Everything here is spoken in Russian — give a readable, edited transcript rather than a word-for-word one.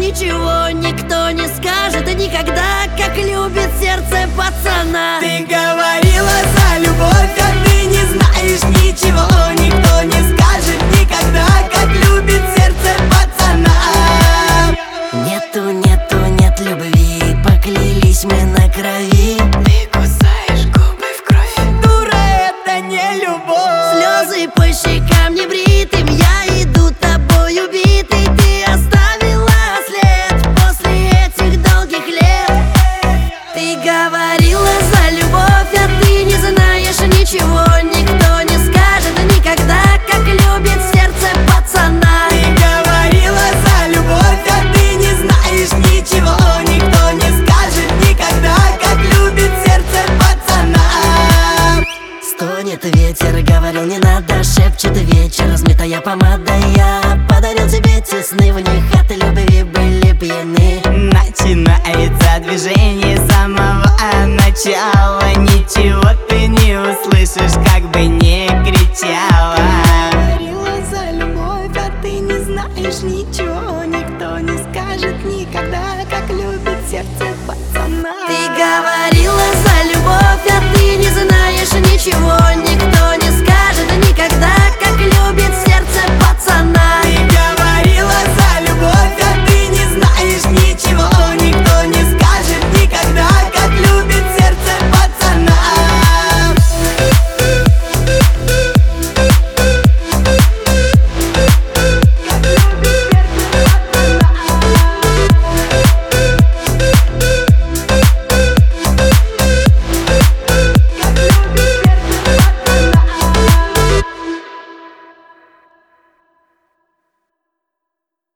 ничего никто не скажет никогда, как любит сердце пацана. Ты говорила за любовь, а ты не знаешь ничего. Никто не скажет никогда, как любит сердце пацана. Нет любви, поклялись мы на крови. Ты кусаешь губы в кровь. Дура, это не любовь. Слезы по щекам небритым, я иду тобой убитый. Ты оставила след после этих долгих лет. Ты говорила за любовь, а ты не знаешь ничего. Никто не скажет никогда, как любит сердце пацана. Ты говорила за любовь, а ты не знаешь ничего. Никто не скажет никогда, как любит сердце пацана. Стонет ветер, говорил не надо, шепчет вечер, размытая помада. Я подарил тебе те сны, в них от любви были пьяны. Начинается движение с самого начала. Ничего ты не услышишь, как бы не кричала.